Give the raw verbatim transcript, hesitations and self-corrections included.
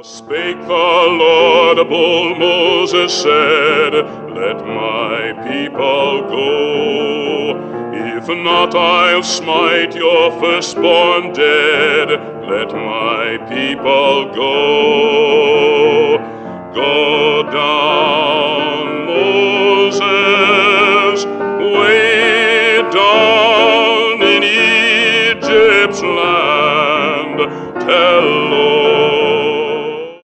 Spake the laudable Moses said, let my people go. If not, I'll smite your firstborn dead. Let my people go. Go down, Moses, way down in Egypt's land. Tell Lord